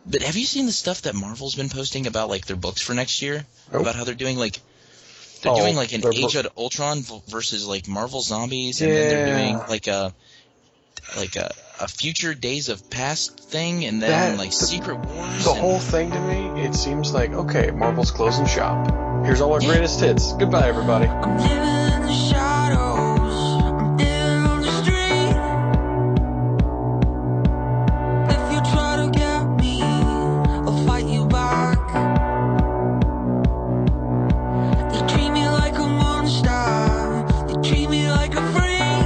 But have you seen the stuff that Marvel's been posting about like their books for next year? Nope. About how they're doing like an Age of Ultron versus like Marvel Zombies, and then they're doing like a future Days of Past thing, and then Secret Wars. The whole thing to me, it seems like, okay, Marvel's closing shop. Here's all our greatest hits. Goodbye, everybody. I'm living in the shadows. I'm living on the street. If you try to get me, I'll fight you back. They treat me like a monster. They treat me like a freak.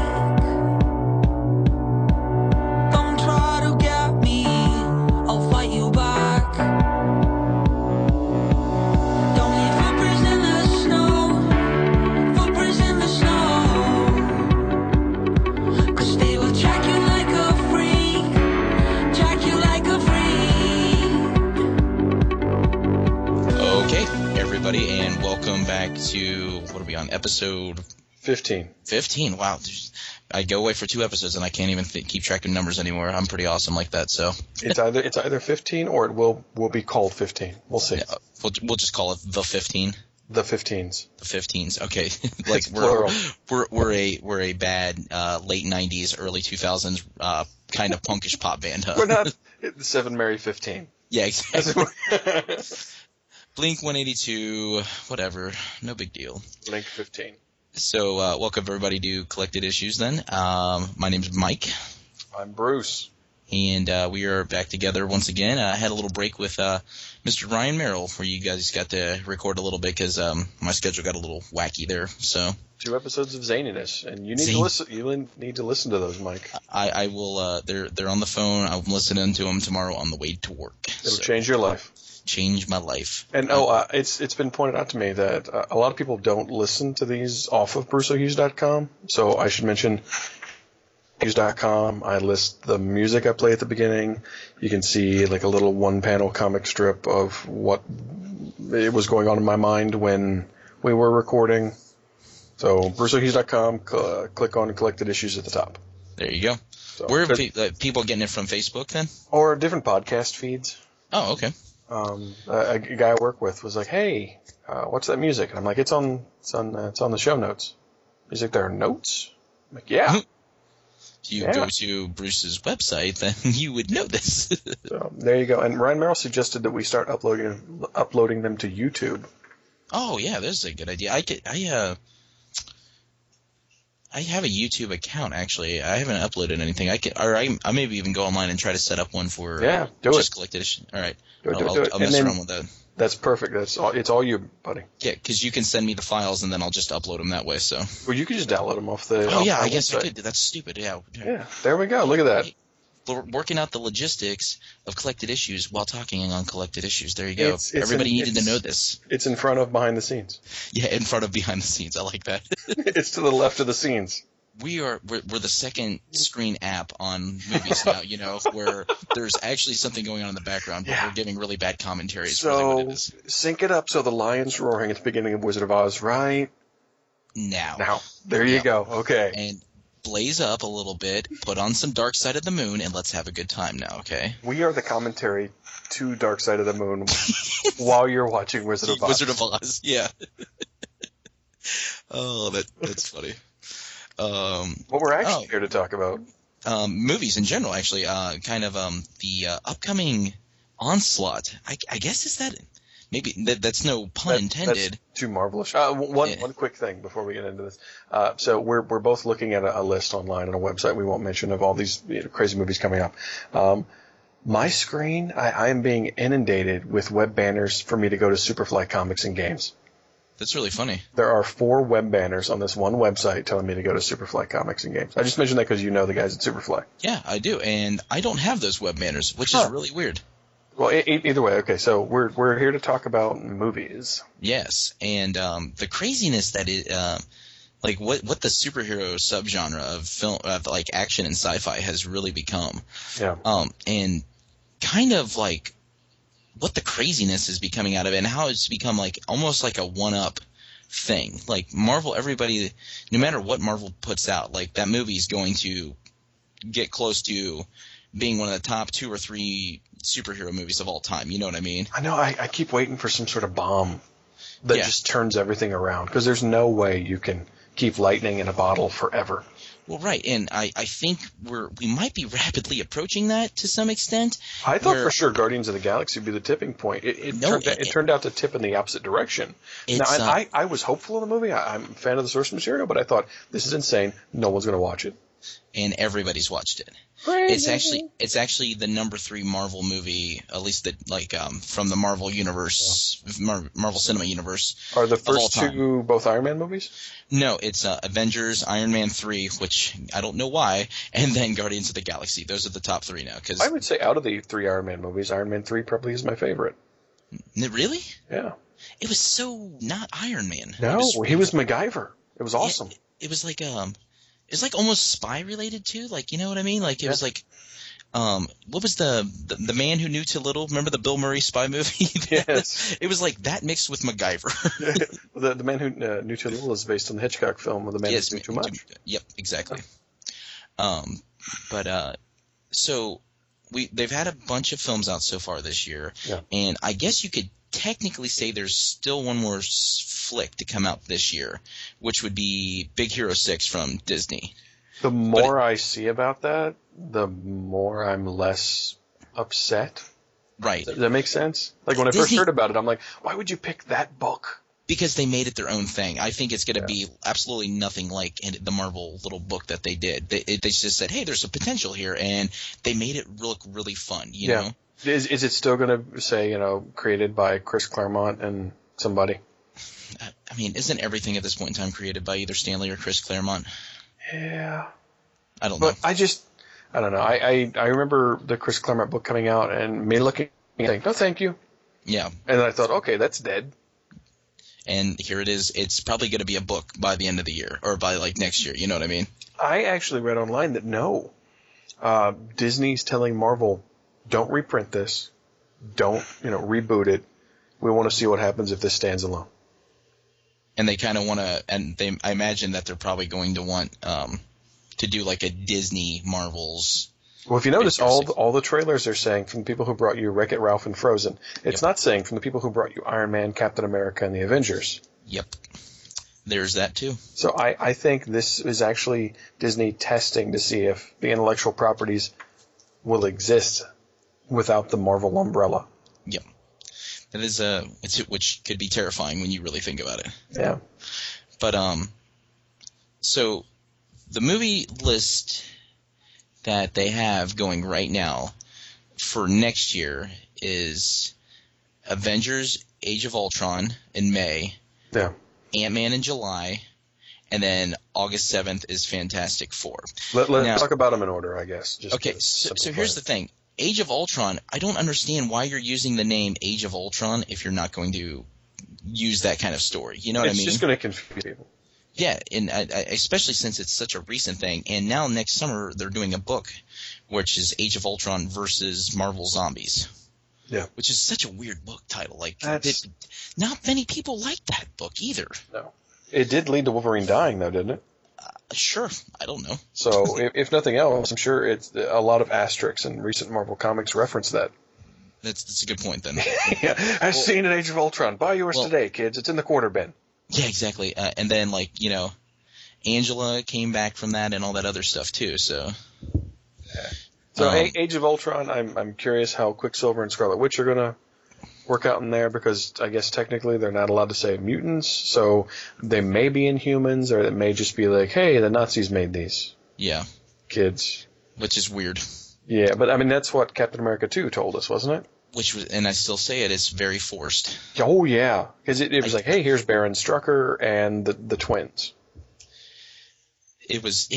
Don't try to get me, I'll fight you back. Don't leave footprints in the snow. Footprints in the snow. 'Cause they will track you like a freak. Track you like a freak. Okay, everybody, and welcome back to, what are we on, episode 15. 15? Wow, I go away for 2 episodes and I can't even keep track of numbers anymore. I'm pretty awesome like that, so. It's either 15 or it will be called 15. We'll see. Yeah, we'll just call it the 15. The 15s. The 15s, okay. It's plural. we're a bad late 90s, early 2000s kind of punkish pop band, huh? We're not the 7 Mary 15. Yeah, exactly. Blink 182, whatever, no big deal. Blink 15. So, welcome everybody to Collected Issues then. My name's Mike. I'm Bruce. And we are back together once again. I had a little break with Mr. Ryan Merrill where you guys got to record a little bit because my schedule got a little wacky there. So 2 episodes of zaniness, and you need to listen. You need to listen to those, Mike. I will. They're on the phone. I'm listening to them tomorrow on the way to work. It'll change your life. Change my life. And it's been pointed out to me that a lot of people don't listen to these off of BruceO'Hughes.com. So I should mention Hughes.com. I list the music I play at the beginning. You can see like a little 1-panel comic strip of what it was going on in my mind when we were recording. So BruceO'Hughes.com. Click on Collected Issues at the top. There you go. So, where are people getting it from? Facebook then? Or different podcast feeds. Oh, okay. A guy I work with was like, "Hey, what's that music?" And I'm like, "It's on the show notes." He's like, "There are notes?" I'm like, "Yeah." If you go to Bruce's website, then you would know this. So there you go. And Ryan Merrill suggested that we start uploading them to YouTube. Oh yeah, that's a good idea. I have a YouTube account actually. I haven't uploaded anything. I maybe even go online and try to set up one for just Collected Issues. All right, I'll mess around with that. That's perfect. It's all you, buddy. Yeah, because you can send me the files and then I'll just upload them that way. So. Well, you could just download them off the. Oh yeah, I guess website. I could. That's stupid. Yeah. Yeah. There we go. Look at that. We're working out the logistics of Collected Issues while talking on Collected Issues. There you go. Everybody needed to know this. It's in front of behind the scenes. Yeah, in front of behind the scenes. I like that. It's to the left of the scenes. We're the second screen app on movies now, where there's actually something going on in the background, but we're giving really bad commentary. So sync it up so the lion's roaring at the beginning of Wizard of Oz right now. There you go. Okay. And blaze up a little bit, put on some Dark Side of the Moon, and let's have a good time now, okay? We are the commentary to Dark Side of the Moon while you're watching Wizard of Oz. Wizard of Oz, yeah. Oh, that's funny. What we're actually here to talk about. Movies in general, actually. The upcoming Onslaught. I guess is that maybe that's no pun intended. That's too marvelous. One quick thing before we get into this. So we're both looking at a list online on a website we won't mention of all these crazy movies coming up. My screen, I am being inundated with web banners for me to go to Superfly Comics and Games. That's really funny. There are 4 web banners on this one website telling me to go to Superfly Comics and Games. I just mentioned that because you know the guys at Superfly. Yeah, I do, and I don't have those web banners, which is really weird. Well, either way, okay. So we're here to talk about movies. Yes, and the craziness that it, like what the superhero subgenre of film, like action and sci-fi, has really become. Yeah. And kind of like what the craziness is becoming out of it and how it's become like almost like a one-up thing. Like Marvel, everybody, no matter what Marvel puts out, like that movie is going to get close to being one of the top 2 or 3 superhero movies of all time. You know what I mean? I know. I keep waiting for some sort of bomb that just turns everything around, because there's no way you can keep lightning in a bottle forever. Well, right, and I think we might be rapidly approaching that to some extent. I thought for sure Guardians of the Galaxy would be the tipping point. It turned out to tip in the opposite direction. Now, I was hopeful in the movie. I'm a fan of the source material, but I thought, this is insane. No one's going to watch it. And everybody's watched it. Crazy. It's actually the number 3 Marvel movie, at least from the Marvel universe, Marvel Cinema Universe. Are the first 2 both Iron Man movies? No, it's Avengers, Iron Man 3, which I don't know why, and then Guardians of the Galaxy. Those are the top 3 now. I would say out of the 3 Iron Man movies, Iron Man 3 probably is my favorite. Really? Yeah. It was so not Iron Man. No, he was MacGyver. It was awesome. It was like it's like almost spy related too, like, you know what I mean? Like it was like, what was the man who knew too little? Remember the Bill Murray spy movie? Yes. It was like that mixed with MacGyver. the man who knew too little is based on the Hitchcock film of The Man Who Knew Too Much. Yep, exactly. So they've had a bunch of films out so far this year, and I guess you could technically say there's still one more flick to come out this year, which would be Big Hero 6 from Disney. The more I see about that, the more I'm less upset. Right. Does that make sense? Like when I first heard about it, I'm like, why would you pick that book? Because they made it their own thing. I think it's going to be absolutely nothing like the Marvel little book that they did. They just said, hey, there's a potential here, and they made it look really fun, you know? Is it still going to say, created by Chris Claremont and somebody? I mean, isn't everything at this point in time created by either Stanley or Chris Claremont? Yeah. I don't know. But I don't know. I remember the Chris Claremont book coming out and me looking and saying, no, thank you. Yeah. And I thought, okay, that's dead. And here it is. It's probably going to be a book by the end of the year, or by like next year. You know what I mean? I actually read online that no. Disney's telling Marvel, don't reprint this. Don't, reboot it. We want to see what happens if this stands alone. And they kind of want to, and I imagine that they're probably going to want to do like a Disney Marvels. Well, if you notice, all the trailers are saying from the people who brought you Wreck-It Ralph and Frozen. It's not saying from the people who brought you Iron Man, Captain America, and the Avengers. Yep. There's that too. So I think this is actually Disney testing to see if the intellectual properties will exist without the Marvel umbrella. Yep. That is which could be terrifying when you really think about it. Yeah. But so the movie list that they have going right now for next year is Avengers Age of Ultron in May. Yeah. Ant-Man in July, and then August 7th is Fantastic Four. Let's talk about them in order, I guess. So here's the thing. Age of Ultron, I don't understand why you're using the name Age of Ultron if you're not going to use that kind of story. You know what I mean? It's just going to confuse people. Yeah, and especially since it's such a recent thing. And now next summer they're doing a book, which is Age of Ultron versus Marvel Zombies. Yeah. Which is such a weird book title. Like, not many people like that book either. No. It did lead to Wolverine dying, though, didn't it? Sure. I don't know. So, if nothing else, I'm sure it's a lot of asterisks in recent Marvel comics reference that. That's a good point, then. Yeah. I've seen an Age of Ultron. Buy yours today, kids. It's in the quarter bin. Yeah, exactly. And then, Angela came back from that and all that other stuff, too, so. Yeah. So, Age of Ultron, I'm curious how Quicksilver and Scarlet Witch are going to work out in there, because I guess technically they're not allowed to say mutants, so they may be Inhumans, or it may just be like, hey, the Nazis made these. Yeah. Kids. Which is weird. Yeah, but I mean, that's what Captain America 2 told us, wasn't it? And I still say it's very forced. Oh, yeah. Because it was like, hey, here's Baron Strucker and the twins. It was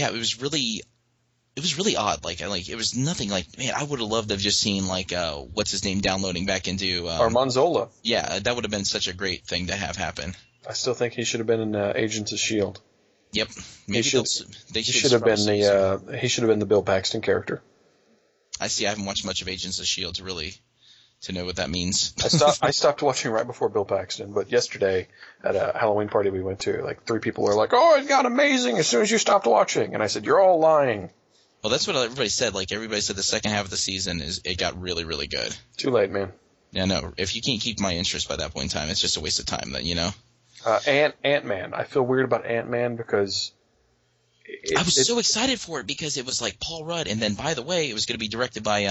really odd. Like it was nothing like, man, I would have loved to have just seen what's his name downloading back into Armand Zola. Yeah, that would have been such a great thing to have happen. I still think he should have been in Agents of S.H.I.E.L.D. Yep. He should have been the Bill Paxton character. I haven't watched much of Agents of S.H.I.E.L.D. to know what that means. I stopped watching right before Bill Paxton, but yesterday at a Halloween party we went to, 3 people were like, "Oh, it got amazing as soon as you stopped watching," and I said, "You're all lying." Well, that's what everybody said. Like, everybody said the second half of the season it got really, really good. Too late, man. Yeah, no, if you can't keep my interest by that point in time, it's just a waste of time then, you know? Ant-Man. I feel weird about Ant-Man because I was so excited for it because it was like Paul Rudd, and then, by the way, it was going to be directed by,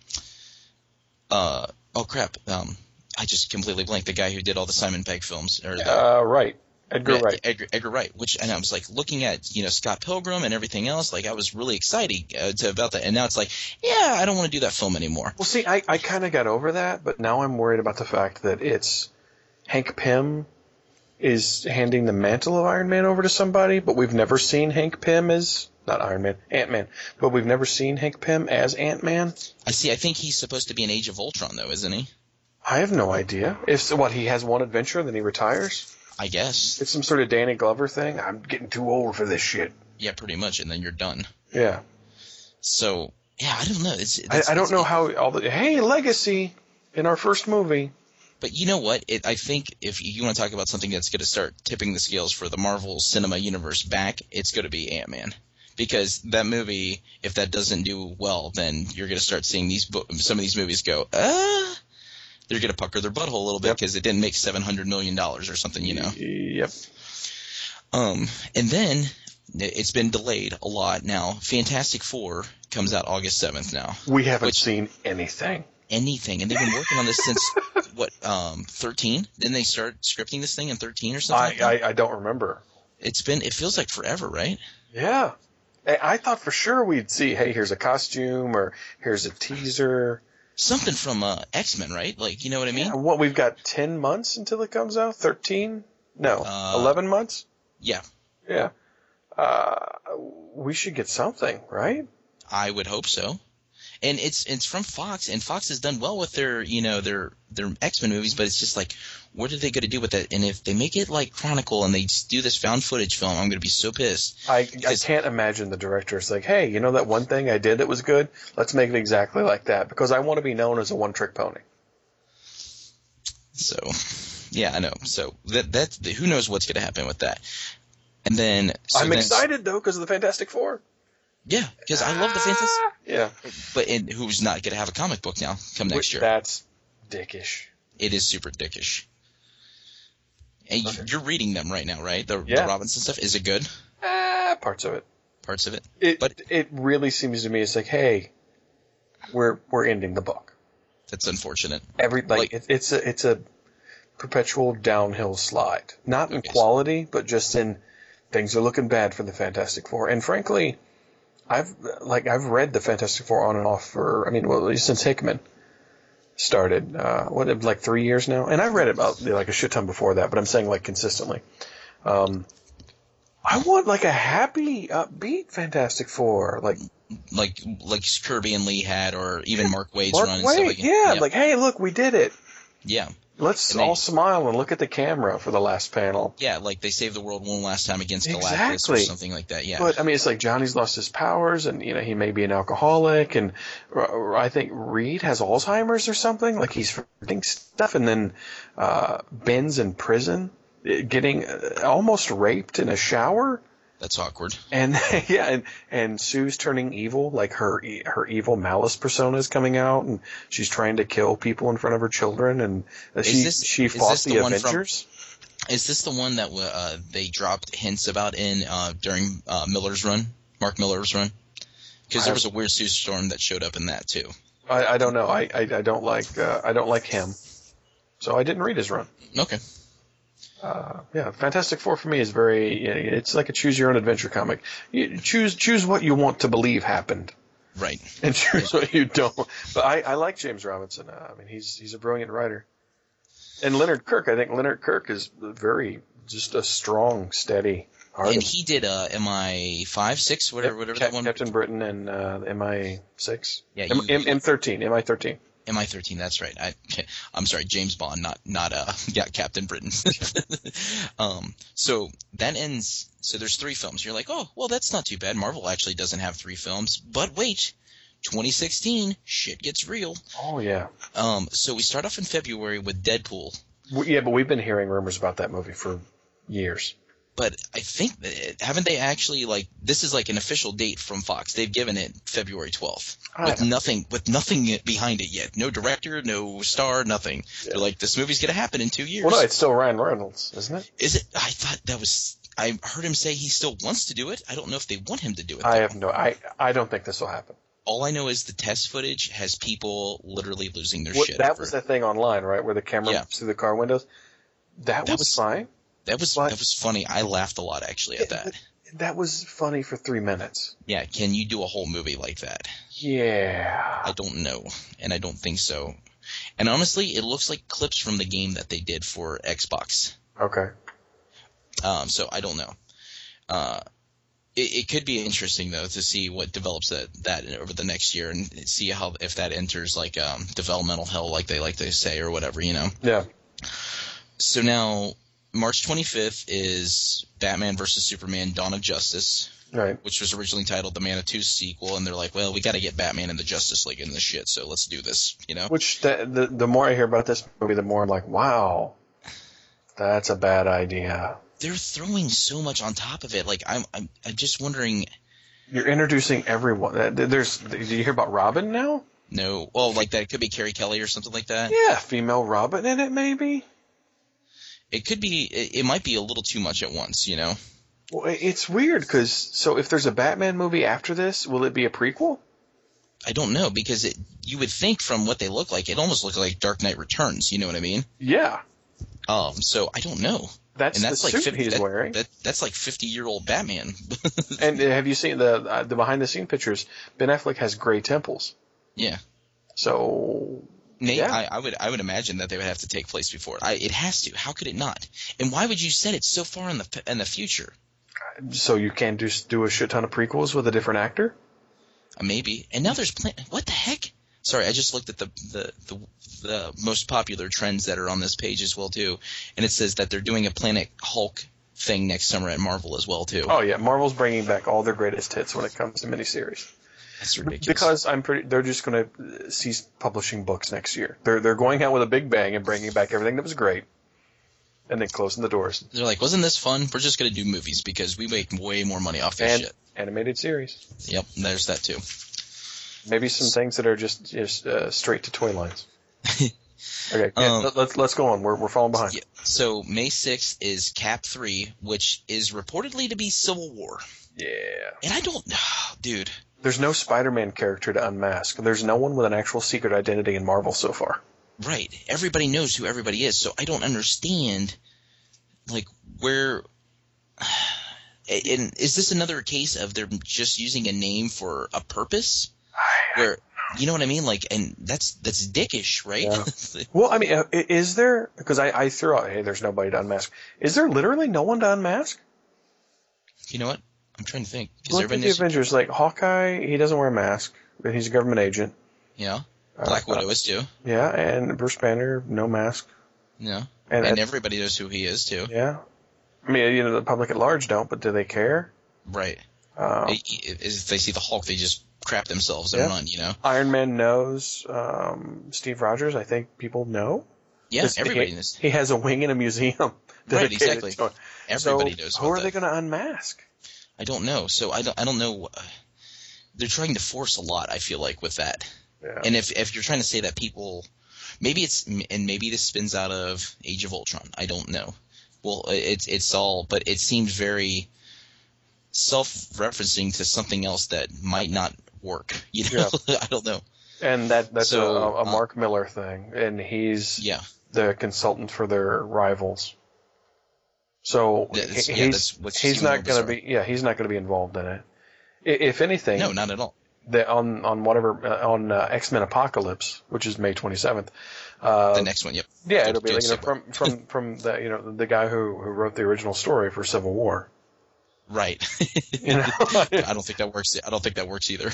oh crap, I just completely blanked, the guy who did all the Simon Pegg films. Right. Edgar Wright. Edgar Wright, and I was like looking at, you know, Scott Pilgrim and everything else, like I was really excited about that, and now it's like, yeah, I don't want to do that film anymore. Well, see, I kind of got over that, but now I'm worried about the fact that it's Hank Pym is handing the mantle of Iron Man over to somebody, but we've never seen Hank Pym as, not Iron Man, Ant-Man, but we've never seen Hank Pym as Ant-Man. I think he's supposed to be in Age of Ultron, though, isn't he? I have no idea. He has one adventure, then he retires? I guess. It's some sort of Danny Glover thing. I'm getting too old for this shit. Yeah, pretty much, and then you're done. Yeah. So, yeah, I don't know. I don't know how hey, legacy in our first movie. But you know what? I think if you want to talk about something that's going to start tipping the scales for the Marvel Cinema Universe back, it's going to be Ant-Man. Because that movie, if that doesn't do well, then you're going to start seeing some of these movies go, they're going to pucker their butthole a little bit because it didn't make $700 million or something, you know? Yep. And then it's been delayed a lot now. Fantastic Four comes out August 7th now. We haven't seen anything. And they've been working on this since 13? Didn't they start scripting this thing in 13 or something? I don't remember. It feels like forever, right? Yeah. I thought for sure we'd see, hey, here's a costume or here's a teaser. Something from X-Men, right? Like, you know what I mean? Yeah, what, we've got 10 months until it comes out? 13? No, 11 months? Yeah. Yeah. We should get something, right? I would hope so. And it's from Fox, and Fox has done well with their X-Men movies, but it's just like, what are they going to do with that? And if they make it like Chronicle and they do this found footage film, I'm going to be so pissed. I can't imagine the director is like, hey, you know that one thing I did that was good? Let's make it exactly like that, because I want to be known as a one-trick pony. So, yeah, I know. So that's who knows what's going to happen with that. And then I'm excited though because of the Fantastic Four. Yeah, because I love the Fantastic. Yeah, but who's not going to have a comic book now come next year? That's dickish. It is super dickish. And you're reading them right now, right? The Robinson stuff. Is it good? Parts of it. Parts of it. It really seems to me it's like, hey, we're ending the book. That's unfortunate. It's a perpetual downhill slide. Not in quality, but just in things are looking bad for the Fantastic Four. And frankly, I've read the Fantastic Four on and off since Hickman started. 3 years now? And I've read it about like a shit ton before that, but I'm saying like consistently. I want like a happy, upbeat Fantastic Four, like Kirby and Lee had, or even Mark Waid's Mark run. Waid, and stuff like like, hey, look, we did it. Yeah. Let's all smile and look at the camera for the last panel. Yeah, like they saved the world one last time against Galactus exactly. or something like that. Yeah. But I mean, it's like Johnny's lost his powers, and he may be an alcoholic, and I think Reed has Alzheimer's or something. Like he's forgetting stuff, and then Ben's in prison, getting almost raped in a shower. That's awkward. And and Sue's turning evil, like her evil malice persona is coming out, and she's trying to kill people in front of her children, and she fought the Avengers. Is this the one that they dropped hints about during Miller's run, Mark Miller's run? Because there was a weird Sue Storm that showed up in that too. I don't know. I don't like him, so I didn't read his run. Okay. Fantastic Four for me is it's like a choose your own adventure comic. You choose what you want to believe happened. Right. And choose what you don't. But I like James Robinson. He's a brilliant writer. And Leonard Kirk, I think Leonard Kirk is just a strong, steady artist. And he did MI5, 6, whatever that one. Captain Britain and MI6. Yeah. M13, MI13. MI13, that's right. I'm sorry, James Bond, not Captain Britain. So that ends. So there's 3 films. You're like, oh, well, that's not too bad. Marvel actually doesn't have 3 films, but wait, 2016, shit gets real. Oh yeah. So we start off in February with Deadpool. Yeah, but we've been hearing rumors about that movie for years. But I think haven't they actually this is like an official date from Fox. They've given it February 12th with nothing behind it yet. No director, no star, nothing. Yeah. They're like, this movie's gonna happen in 2 years. Well, no, it's still Ryan Reynolds, isn't it? Is it? I thought that was. I heard him say he still wants to do it. I don't know if they want him to do it. I don't think this will happen. All I know is the test footage has people literally losing their shit. That was the thing online, right, where the camera moves through the car windows. That was fine. That was funny. I laughed a lot actually at that. That was funny for 3 minutes. Yeah, can you do a whole movie like that? Yeah. I don't know, and I don't think so. And honestly, it looks like clips from the game that they did for Xbox. Okay. So I don't know. It could be interesting though to see what develops that over the next year and see if that enters developmental hell, like they like to say, or whatever, you know. Yeah. So now March 25th is Batman vs Superman: Dawn of Justice, right? Which was originally titled the Man of Two sequel, and they're like, well, we got to get Batman and the Justice League in this shit, so let's do this, you know. Which the more I hear about this movie, the more I'm like, wow, that's a bad idea. They're throwing so much on top of it. Like I'm just wondering. You're introducing everyone. Did you hear about Robin now? No. Well, like that. It could be Carrie Kelly or something like that. Yeah, female Robin in it, maybe. It could be. It might be a little too much at once, you know. Well, it's weird because if there's a Batman movie after this, will it be a prequel? I don't know because you would think from what they look like, it almost looks like Dark Knight Returns. You know what I mean? Yeah. So I don't know. That's the suit he's wearing. That's like 50-year-old Batman. And have you seen the behind-the-scene pictures? Ben Affleck has gray temples. Yeah. So. Nate, yeah. I would imagine that they would have to take place before it. It has to. How could it not? And why would you set it so far in the future? So you can't just do a shit ton of prequels with a different actor? Maybe. And now there's what the heck? Sorry, I just looked at the most popular trends that are on this page as well too, and it says that they're doing a Planet Hulk thing next summer at Marvel as well too. Oh yeah, Marvel's bringing back all their greatest hits when it comes to miniseries. That's ridiculous. Because they're just going to cease publishing books next year. They're going out with a big bang and bringing back everything that was great, and then closing the doors. They're like, wasn't this fun? We're just going to do movies because we make way more money off this shit. Animated series. Yep, there's that too. Maybe some things that are just straight to toy lines. Okay, let's go on. We're falling behind. Yeah. So May 6th is Cap 3, which is reportedly to be Civil War. Yeah. And I don't know, dude. There's no Spider-Man character to unmask. There's no one with an actual secret identity in Marvel so far. Right. Everybody knows who everybody is, so I don't understand, where... And is this another case of they're just using a name for a purpose? Where, you know what I mean? And that's dickish, right? Yeah. Well, I mean, is there... Because I threw out, hey, there's nobody to unmask. Is there literally no one to unmask? You know what? I'm trying to think. Look at the Avengers. Hawkeye, he doesn't wear a mask, but he's a government agent. Yeah. Black Widow is too. Yeah, and Bruce Banner, no mask. Yeah. And everybody knows who he is too. Yeah. I mean, the public at large don't, but do they care? Right. If they see the Hulk, they just crap themselves and run, Iron Man knows. Steve Rogers, I think people know. Yeah, everybody knows. He has a wing in a museum. Right, exactly. Everybody knows. Who are they going to unmask? I don't know. So I don't know. They're trying to force a lot, I feel like, with that. Yeah. And if you're trying to say that people, maybe this spins out of Age of Ultron. I don't know. Well, it's all, but it seems very self-referencing to something else that might not work. I don't know. And that's a Mark Miller thing, and he's the consultant for their rivals. So he's not going to be involved in it. If anything, no, not at all. On X-Men Apocalypse, which is May 27th. The next one, yep. Yeah, it'll be from the guy who wrote the original story for Civil War. Right. I don't think that works. I don't think that works either.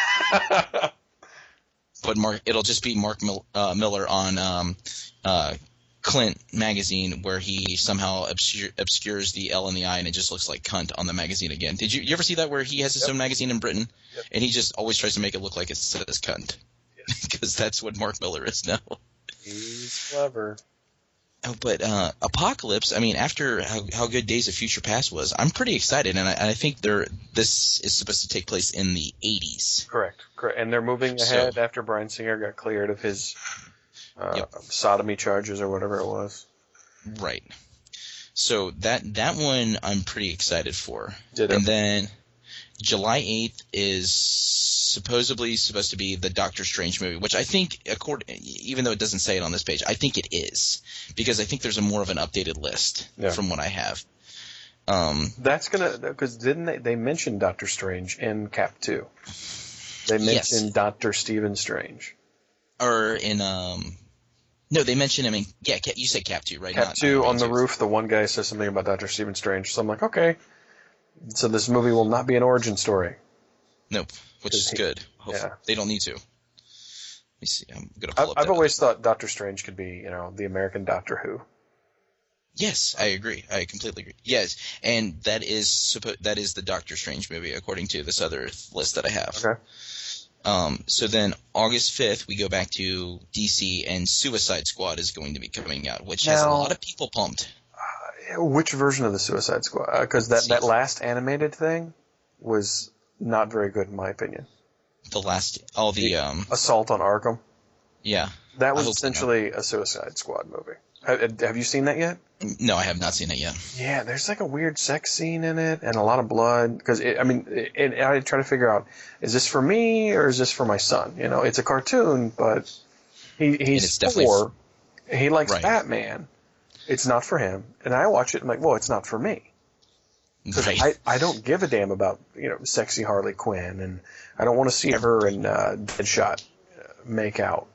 But it'll just be Mark Miller on Clint magazine, where he somehow obscures the L and the I, and it just looks like cunt on the magazine again. Did you ever see that, where he has his own magazine in Britain, and he just always tries to make it look like it says cunt, because that's what Mark Miller is now. He's clever. But Apocalypse, I mean, after how good Days of Future Past was, I'm pretty excited, and I think this is supposed to take place in the 80s. Correct. And they're moving ahead after Bryan Singer got cleared of his sodomy charges or whatever it was. Right. So that one I'm pretty excited for. Ditto. And then July 8th is supposedly supposed to be the Doctor Strange movie, which I think, even though it doesn't say it on this page, I think it is, because I think there's more of an updated list from what I have. That's because didn't they mentioned Doctor Strange in Cap 2? They mentioned Dr. Stephen Strange. Or in no, they mentioned him in you said Cap 2, right? Cap 2 on the roof. The one guy says something about Dr. Stephen Strange, so I'm like, okay, so this movie will not be an origin story. Nope, which is good. Hopefully. Yeah. They don't need to. Let me see. I'm gonna pull up. I've always thought Doctor Strange could be, the American Doctor Who. Yes, I agree. I completely agree. Yes, and that is the Doctor Strange movie according to this other list that I have. Okay. So then August 5th, we go back to DC, and Suicide Squad is going to be coming out, which has a lot of people pumped. Which version of the Suicide Squad? Because that last animated thing was not very good, in my opinion. Assault on Arkham. Yeah. That was essentially a Suicide Squad movie. Have you seen that yet? No, I have not seen it yet. Yeah, there's like a weird sex scene in it and a lot of blood. Because I try to figure out, is this for me or is this for my son? It's a cartoon, but he's 4. He likes Batman. It's not for him. And I watch it and I'm like, well, it's not for me. Because I don't give a damn about sexy Harley Quinn, and I don't want to see her and Deadshot make out.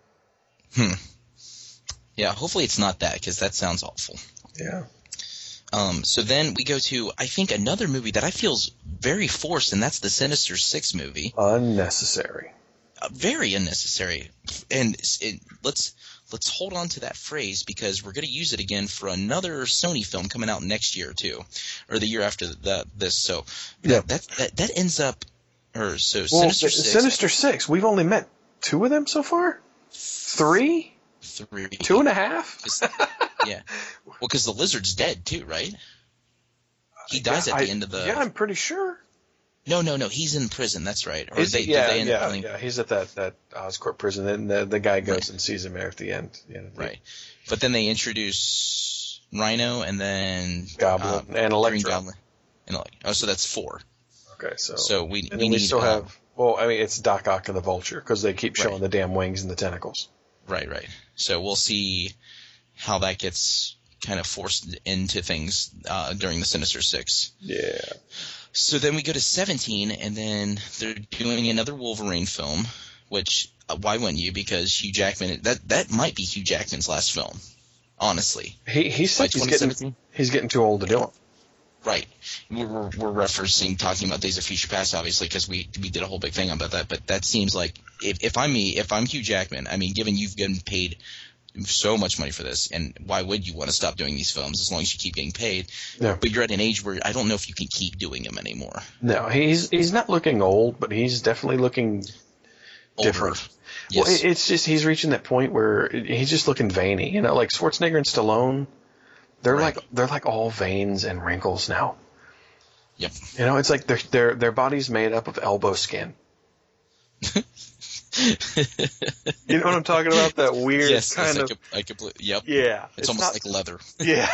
Yeah, hopefully it's not that, because that sounds awful. Yeah. So then we go to, I think, another movie that I feel is very forced, and that's the Sinister Six movie. Unnecessary. Very unnecessary. And let's hold on to that phrase, because we're going to use it again for another Sony film coming out next year too, or the year after this. So that ends up, Sinister Six. Sinister Six. We've only met 2 of them so far. 3. 2.5. Yeah. Well, because the lizard's dead too, right? He dies at the end of the. Yeah, I'm pretty sure. No. He's in prison. That's right. Or He's at that Oscorp prison, and the guy goes and sees him there at the end. Right. But then they introduce Rhino and then Goblin and Electro. Green Goblin. So that's 4. Okay, so we need still have. Well, I mean, it's Doc Ock and the Vulture, because they keep showing the damn wings and the tentacles. Right. So we'll see how that gets kind of forced into things during the Sinister Six. Yeah. So then we go to 17, and then they're doing another Wolverine film, which why wouldn't you? Because Hugh Jackman, that might be Hugh Jackman's last film, honestly. He said he's getting too old to do it. Right. We're talking about Days of Future Past, obviously, because we did a whole big thing about that. But that seems like if I'm Hugh Jackman, I mean, given you've been paid so much money for this, and why would you want to stop doing these films as long as you keep getting paid? Yeah. But you're at an age where I don't know if you can keep doing them anymore. No, he's not looking old, but he's definitely looking different. Yes. Well, it's just he's reaching that point where he's just looking veiny. Like Schwarzenegger and Stallone, they're like all veins and wrinkles now. Yep. It's like their body's made up of elbow skin. You know what I'm talking about? That weird kind of. Yep. Yeah. It's almost like leather. Yeah.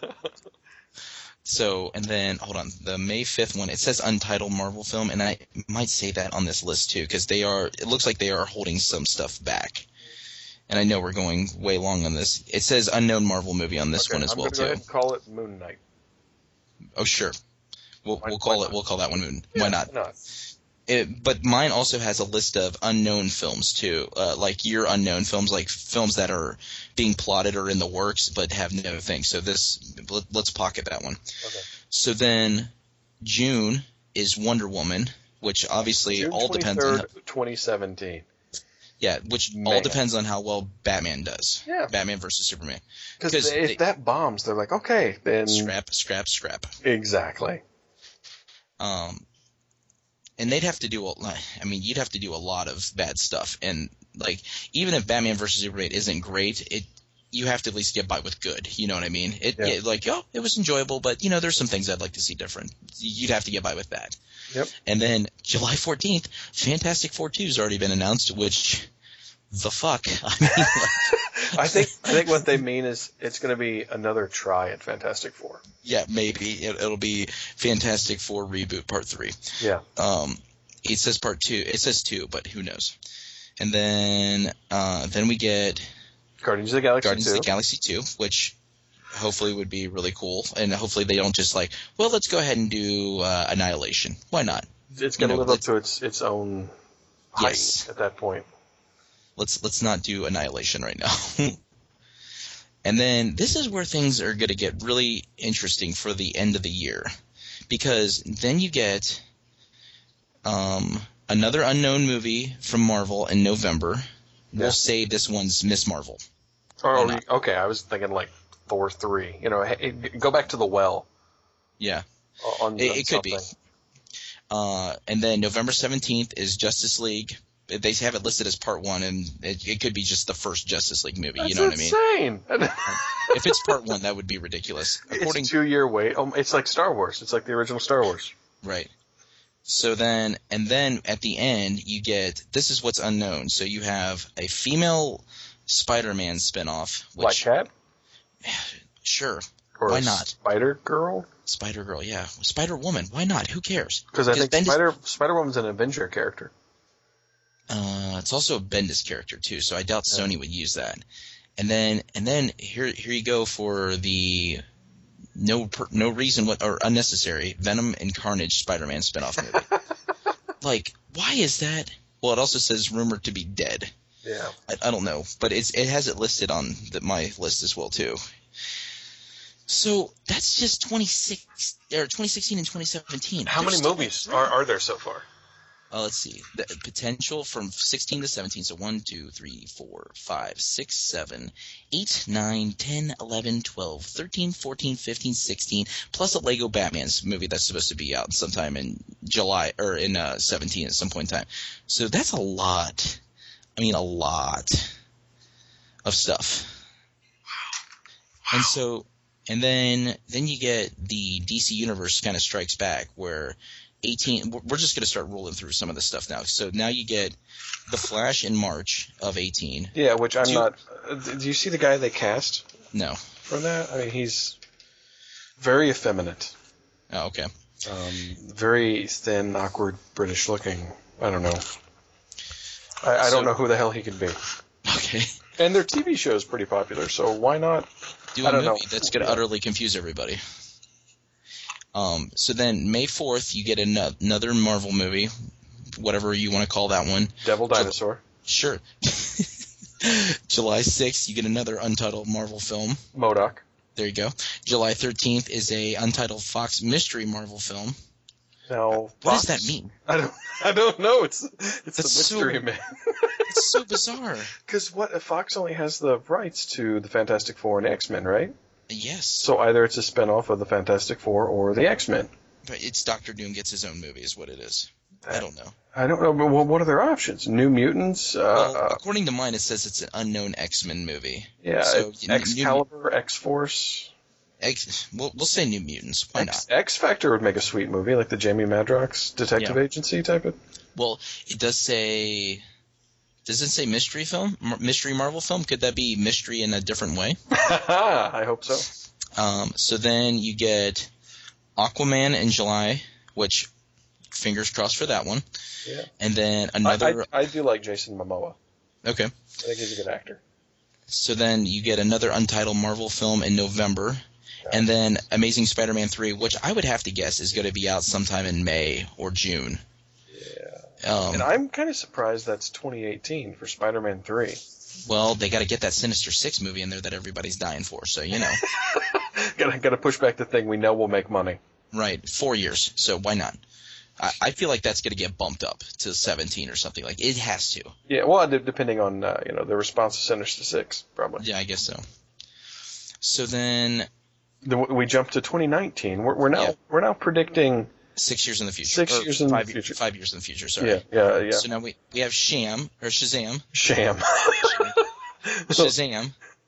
So, and then, hold on, the May 5th one, it says Untitled Marvel Film, and I might say that on this list too, because it looks like they are holding some stuff back. And I know we're going way long on this. It says Unknown Marvel Movie on this one as well too. Go ahead and call it Moon Knight. Oh, sure. We'll call that one Moon. Yeah, why not? But mine also has a list of unknown films too, like year unknown films, like films that are being plotted or in the works but have no thing. So let's pocket that one. Okay. So then June is Wonder Woman, which obviously June all depends on 2017. Yeah, which all depends on how well Batman does. Yeah. Batman versus Superman. Because if that bombs, they're like, okay, then scrap. Exactly. And they'd have to do you'd have to do a lot of bad stuff. And like, even if Batman vs. Superman isn't great, you have to at least get by with good. You know what I mean? It was enjoyable, but there's some things I'd like to see different. You'd have to get by with that. Yep. And then July 14th, Fantastic Four 2 has already been announced, which the fuck? I mean, I think what they mean is it's going to be another try at Fantastic Four. Yeah, maybe it'll be Fantastic Four reboot part 3. Yeah. It says part 2. It says 2, but who knows? And then we get Guardians of the Galaxy 2, which hopefully would be really cool, and hopefully they don't just let's go ahead and do Annihilation. Why not? It's going to live up to its own height at that point. Let's not do Annihilation right now. And then this is where things are going to get really interesting for the end of the year, because then you get another unknown movie from Marvel in November. Yeah. We'll say this one's Miss Marvel. Okay, I was thinking Thor 3. Go back to the well. Yeah. It could be. And then November 17th is Justice League. They have it listed as part 1, and it could be just the first Justice League movie. That's you know what I mean? Insane. If it's part 1, that would be ridiculous. It's a 2-year wait. It's like Star Wars. It's like the original Star Wars. Right. So then at the end, you get – this is what's unknown. So you have a female Spider-Man spinoff. Black Cat? Sure. Or why not? Spider-Girl? Spider-Girl, yeah. Spider-Woman. Why not? Who cares? Because I think Spider-Woman's an Avenger character. It's also a Bendis character too, so I doubt Sony would use that. And then here you go for the no reason or unnecessary Venom and Carnage Spider-Man spinoff movie. Why is that? Well, it also says rumored to be dead. Yeah. I don't know, but it has it listed on my list as well too. So that's just 2016 and 2017. How many movies are there so far? Let's see. The potential from 16 to 17. So 1, 2, 3, 4, 5, 6, 7, 8, 9, 10, 11, 12, 13, 14, 15, 16, plus a Lego Batman's movie that's supposed to be out sometime in July or in 17 at some point in time. So that's a lot. I mean, a lot of stuff. Wow. And then you get the DC Universe kind of strikes back where 18 – we're just going to start rolling through some of the stuff now. So now you get The Flash in March of 18. Yeah, which I'm not – do you see the guy they cast? No. For that? I mean, he's very effeminate. Oh, okay. Very thin, awkward, British looking. I don't know. I don't know who the hell he could be. Okay. And their TV show is pretty popular, so why not do a movie that's going to utterly confuse everybody? So then May 4th, you get another Marvel movie, whatever you want to call that one. Devil Dinosaur. Sure. July 6th, you get another untitled Marvel film. MODOK. There you go. July 13th is a untitled Fox mystery Marvel film. Now, what does that mean? I don't know. It's a mystery, man. It's so bizarre. Because Fox only has the rights to the Fantastic Four and X-Men, right? Yes. So either it's a spinoff of the Fantastic Four or the X-Men. But it's Doctor Doom gets his own movie is what it is. I don't know. I don't know, but what are their options? New Mutants? According to mine, it says it's an unknown X-Men movie. Yeah, so, Excalibur, X-Force. We'll say New Mutants. Why not? X-Factor would make a sweet movie, like the Jamie Madrox detective agency type of. Well, it does say... Does it say mystery film? Mystery Marvel film? Could that be mystery in a different way? I hope so. So then you get Aquaman in July, which fingers crossed for that one. Yeah. And then another... I do like Jason Momoa. Okay. I think he's a good actor. So then you get another untitled Marvel film in November. Okay. And then Amazing Spider-Man 3, which I would have to guess is going to be out sometime in May or June. And I'm kind of surprised that's 2018 for Spider-Man 3. Well, they got to get that Sinister Six movie in there that everybody's dying for, so you know. Got to push back the thing we know will make money. Right, 4 years, so why not? I feel like that's going to get bumped up to 17 or something. Like it has to. Yeah, well, depending on the response to Sinister Six, probably. Yeah, I guess so. So then we jump to 2019. We're now predicting. 6 years in the future. 6 years in the future. 5 years in the future, sorry. Yeah. So now we have Shazam. Shazam.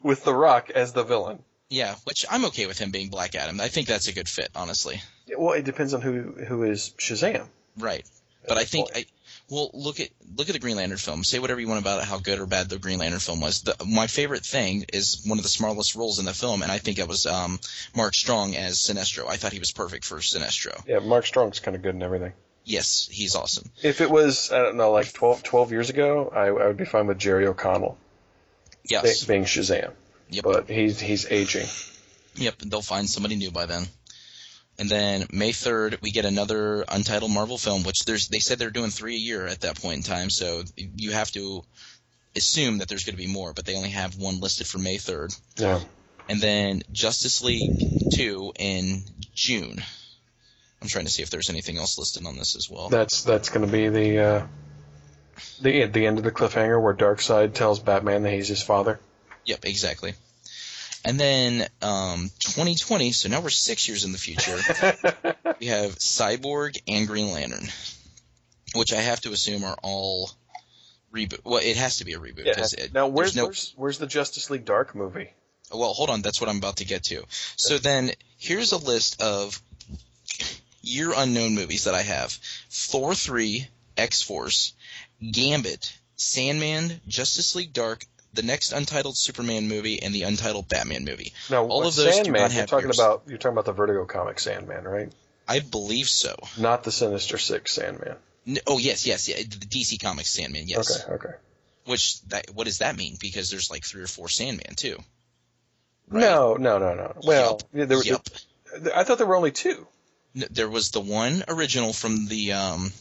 with The Rock as the villain. Yeah, which I'm okay with him being Black Adam. I think that's a good fit, honestly. Well, it depends on who is Shazam. Right. But I think look at the Green Lantern film. Say whatever you want about how good or bad the Green Lantern film was. My favorite thing is one of the smartest roles in the film, and I think it was Mark Strong as Sinestro. I thought he was perfect for Sinestro. Yeah, Mark Strong's kind of good and everything. Yes, he's awesome. If it was, I don't know, like 12 years ago, I would be fine with Jerry O'Connell Yes. being Shazam. Yep. But he's aging. Yep, they'll find somebody new by then. And then May 3rd, we get another untitled Marvel film, which they said they're doing 3 a year at that point in time, so you have to assume that there's going to be more, but they only have one listed for May 3rd. Yeah. And then Justice League 2 in June. I'm trying to see if there's anything else listed on this as well. That's going to be the end of the cliffhanger where Darkseid tells Batman that he's his father. Yep, exactly. And then 2020, so now we're 6 years in the future, we have Cyborg and Green Lantern, which I have to assume are all reboot. Well, it has to be a reboot. Yeah. Now, where's the Justice League Dark movie? Well, hold on. That's what I'm about to get to. So then here's a list of year unknown movies that I have. Thor 3, X-Force, Gambit, Sandman, Justice League Dark, the next untitled Superman movie, and the untitled Batman movie. Now, all of those Sandman, do not have you're talking about the Vertigo comic Sandman, right? I believe so. Not the Sinister Six Sandman. Yes, yeah, the DC Comics Sandman, yes. Okay. What does that mean? Because there's like 3 or 4 Sandman too. Right? No. Well, Yep. I thought there were only 2. There was the one original from the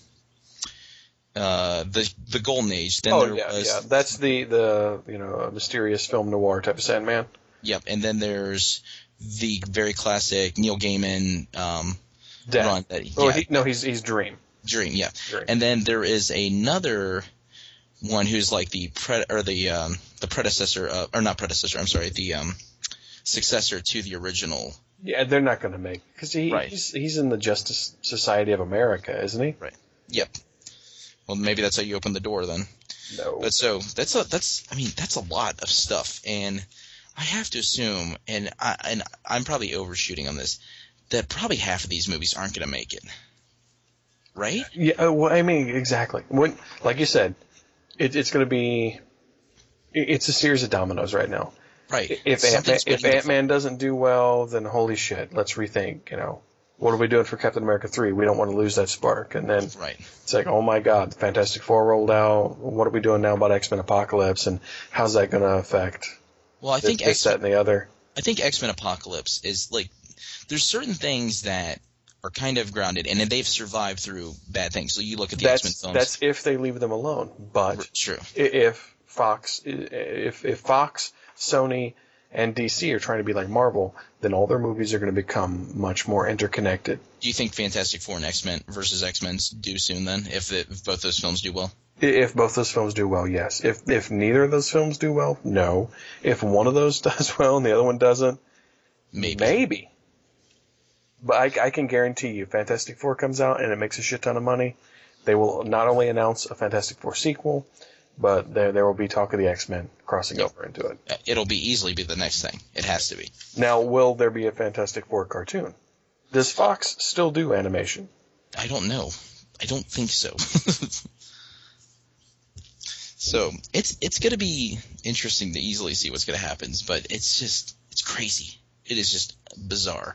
Golden Age. Then was that's the mysterious film noir type of Sandman. Yep, and then there's the very classic Neil Gaiman run. He's Dream. Dream, yeah. Dream. And then there is another one who's like the predecessor or not predecessor. I'm sorry, the successor to the original. Yeah, they're not going to make because he's in the Justice Society of America, isn't he? Right. Yep. Well, maybe that's how you open the door then. No. But so that's a lot of stuff, and I have to assume, and I'm probably overshooting on this, that probably half of these movies aren't going to make it. Right? Yeah. Well, I mean, exactly. Like you said, it's going to be. It's a series of dominoes right now. Right. If Ant-Man doesn't do well, then holy shit, let's rethink. What are we doing for Captain America 3? We don't want to lose that spark. And then It's like, oh my God, the Fantastic Four rolled out. What are we doing now about X-Men Apocalypse? And how's that going to affect I think this, that, and the other? I think X-Men Apocalypse is like, there's certain things that are kind of grounded, and they've survived through bad things. So you look at the X-Men films. That's if they leave them alone. But true. If Fox, Sony, and DC are trying to be like Marvel, then all their movies are going to become much more interconnected. Do you think Fantastic Four and X-Men versus X-Men do soon then, if both those films do well? If both those films do well, yes. If neither of those films do well, no. If one of those does well and the other one doesn't, maybe. But I can guarantee you, Fantastic Four comes out and it makes a shit ton of money, they will not only announce a Fantastic Four sequel, but there will be talk of the X-Men crossing over into it. It'll easily be the next thing. It has to be. Now, will there be a Fantastic Four cartoon? Does Fox still do animation? I don't know. I don't think so. So it's going to be interesting to easily see what's going to happen, but it's crazy. It is just bizarre.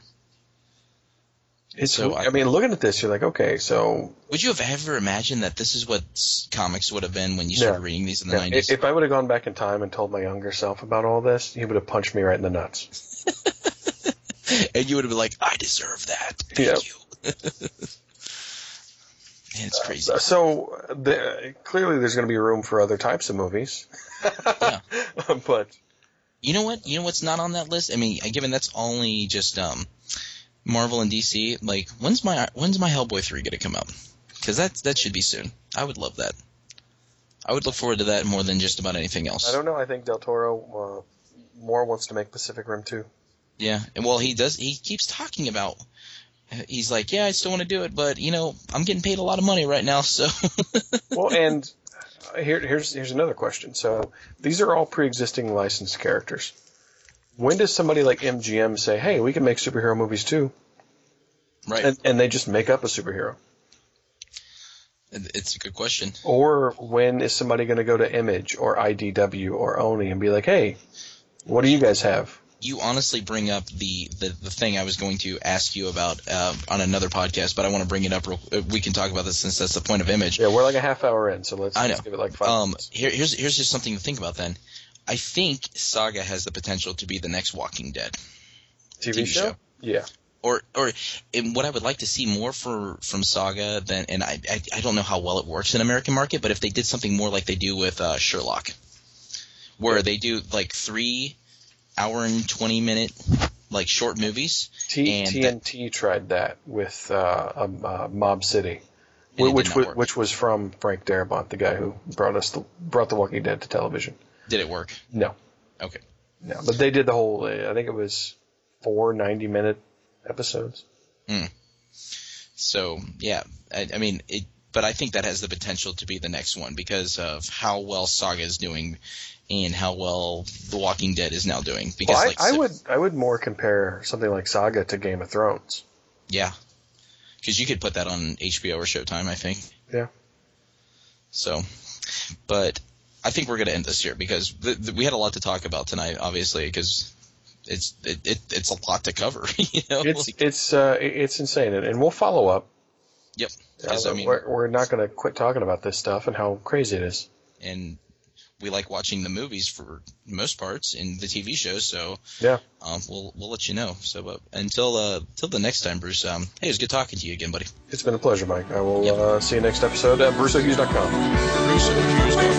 Looking at this, you're like, okay, so... Would you have ever imagined that this is what comics would have been when you started reading these in the 90s? If I would have gone back in time and told my younger self about all this, he would have punched me right in the nuts. And you would have been like, I deserve that. Thank you. Man, it's crazy. Clearly there's going to be room for other types of movies. Yeah. But... You know what? You know what's not on that list? I mean, given that's only just... Marvel and DC, like, when's my Hellboy 3 going to come out? Because that should be soon. I would love that. I would look forward to that more than just about anything else. I don't know. I think Del Toro more wants to make Pacific Rim 2. Yeah. Well, he does. He keeps talking about. He's like, yeah, I still want to do it, but I'm getting paid a lot of money right now, so. Well, and here's another question. So these are all pre-existing licensed characters. When does somebody like MGM say, hey, we can make superhero movies too? Right. And they just make up a superhero? It's a good question. Or when is somebody going to go to Image or IDW or Oni and be like, hey, what do you guys have? You honestly bring up the thing I was going to ask you about on another podcast, but I want to bring it up. We can talk about this since that's the point of Image. Yeah, we're like a half hour in, so let's give it like 5 minutes. Here's just something to think about then. I think Saga has the potential to be the next Walking Dead TV show? Yeah. Or and what I would like to see more from Saga than, and I don't know how well it works in American market, but if they did something more like they do with Sherlock, where they do like 3 hour and 20-minute like short movies. TNT tried that with Mob City, which was from Frank Darabont, the guy who brought The Walking Dead to television. Did it work? No. Okay. No, but they did the whole. I think it was 4 90-minute episodes. So yeah, I mean it. But I think that has the potential to be the next one because of how well Saga is doing and how well The Walking Dead is now doing. Because I would more compare something like Saga to Game of Thrones. Yeah, because you could put that on HBO or Showtime, I think. Yeah. So, but I think we're going to end this here because we had a lot to talk about tonight, obviously, because it's a lot to cover. You know, it's insane, and we'll follow up. Yep. I mean, we're not going to quit talking about this stuff and how crazy it is. And we like watching the movies for most parts and the TV shows, so yeah, we'll let you know. So, but until the next time, Bruce. Hey, it was good talking to you again, buddy. It's been a pleasure, Mike. I will see you next episode at BruceOHughes.com. BruceOHughes.com.